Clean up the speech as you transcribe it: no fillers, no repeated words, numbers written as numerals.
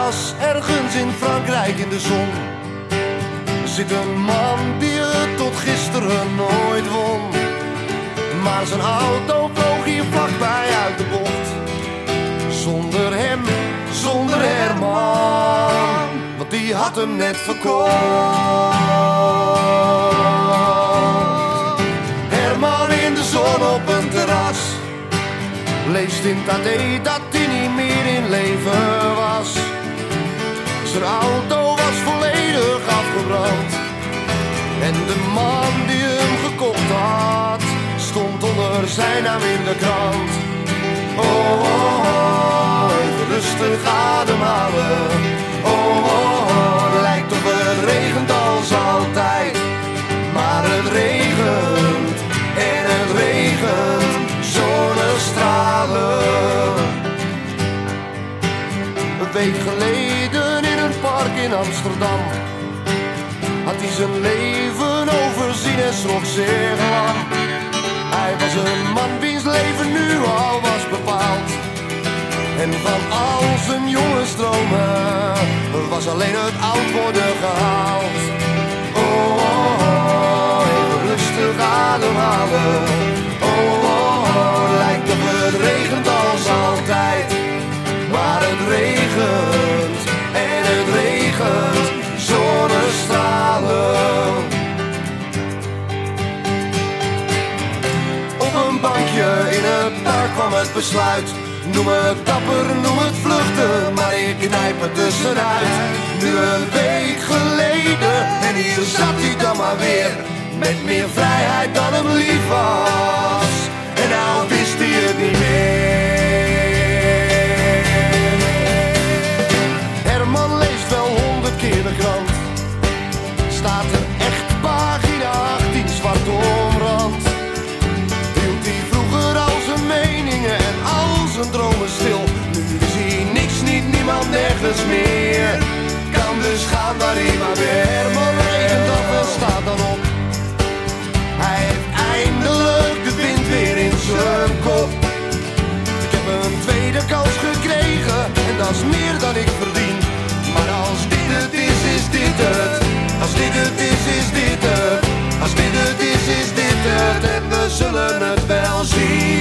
was ergens in Frankrijk in de zon. Zit een man die het tot gisteren nooit won. Maar zijn auto vloog hier vlakbij uit de bocht. Zonder hem, zonder Herman, want die had hem net verkocht. Herman in de zon op een terras, leest in het AD dat hij niet meer in leven was. Zijn auto was volledig afgebrand en de man die hem gekocht had stond onder zijn naam in de krant. Oh, oh, oh, even rustig ademhalen. Oh, oh, oh, lijkt of het regent als altijd. Maar het regent en het regent, zonnestralen. Een week geleden in een park in Amsterdam had hij zijn leven overzien en schrok zeer lang. Hij was een man wiens leven nu al was bepaald. En van al zijn jonge stromen was alleen het oud worden gehaald. Oh, oh, oh, even rustig ademhalen. Oh, oh, oh, lijkt of het regent als altijd. Maar het regent en het regent, zonnestralen. Op een bankje in het park kwam het besluit. Noem het dapper, noem het vluchten, maar ik knijp het tussenuit. Nu een week geleden en hier zat hij dan maar weer. Met meer vrijheid dan hem lief was. En nou wist hij het niet meer. Herman leest wel 100 keer de krant. Staat er echt pagina 18 zwart omrand. Hield hij vroeger al zijn meningen en al zijn dromen stil. Nu is hij niks, niet niemand, nergens meer. Kan dus gaan waar hij maar weer. Herman regent af en staat dan op. Hij heeft eindelijk de wind weer in zijn kop. Ik heb een tweede kans gekregen en dat is meer dan ik verdien. Maar als dit het is, is dit het. Als dit het is, is dit het. Als dit het is, is dit het. En we zullen het wel zien.